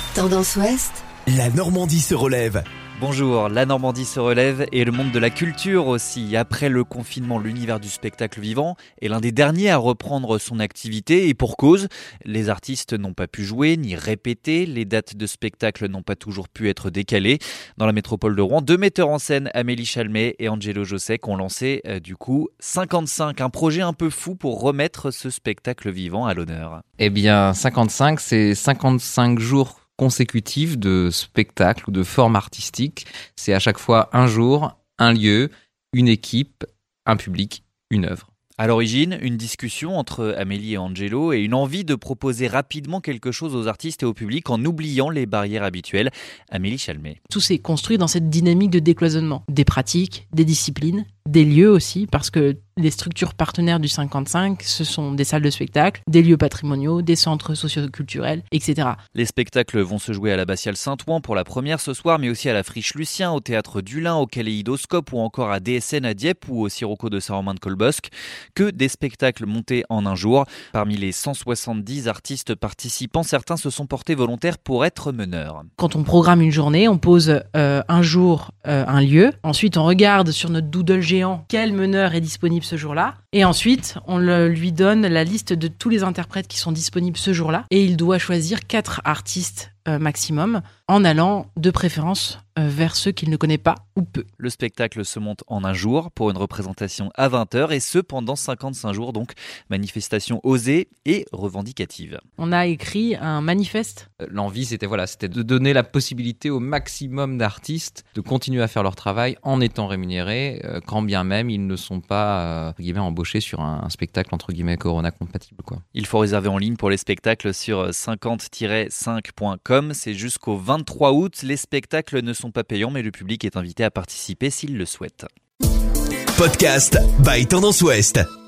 Tendance Ouest, La Normandie se relève. Bonjour, la Normandie se relève et le monde de la culture aussi. Après le confinement, l'univers du spectacle vivant est l'un des derniers à reprendre son activité et pour cause, les artistes n'ont pas pu jouer ni répéter, les dates de spectacle n'ont pas toujours pu être décalées. Dans la métropole de Rouen, deux metteurs en scène, Amélie Chalmet et Angelo Josek, ont lancé 55, un projet un peu fou pour remettre ce spectacle vivant à l'honneur. Eh bien, 55, c'est 55 jours consécutifs de spectacles ou de formes artistiques. C'est à chaque fois un jour, un lieu, une équipe, un public, une œuvre. À l'origine, une discussion entre Amélie et Angelo et une envie de proposer rapidement quelque chose aux artistes et au public en oubliant les barrières habituelles. Amélie Chalmet. Tout s'est construit dans cette dynamique de décloisonnement. Des pratiques, des disciplines, des lieux aussi, parce que les structures partenaires du 55, ce sont des salles de spectacle, des lieux patrimoniaux, des centres socioculturels, etc. Les spectacles vont se jouer à l'Abbatiale Saint-Ouen pour la première ce soir, mais aussi à la Friche Lucien, au Théâtre du Lin, au Kaléidoscope ou encore à DSN à Dieppe ou au Sirocco de Saint-Romain-de-Colbosc. Que des spectacles montés en un jour. Parmi les 170 artistes participants, certains se sont portés volontaires pour être meneurs. Quand on programme une journée, on pose un jour, un lieu. Ensuite, on regarde sur notre doodle géant quel meneur est disponible ce jour-là. Et ensuite, on lui donne la liste de tous les interprètes qui sont disponibles ce jour-là. Et il doit choisir 4 artistes maximum, en allant de préférence vers ceux qu'il ne connaît pas ou peu. Le spectacle se monte en un jour pour une représentation à 20h et ce pendant 55 jours, donc manifestation osée et revendicative. On a écrit un manifeste. L'envie, c'était de donner la possibilité au maximum d'artistes de continuer à faire leur travail en étant rémunérés, quand bien même ils ne sont pas embauchés sur un spectacle entre guillemets Corona compatible, quoi. Il faut réserver en ligne pour les spectacles sur 50-5.com. C'est jusqu'au 23 août. Les spectacles ne sont pas payants, mais le public est invité à participer s'il le souhaite. Podcast by Tendance Ouest.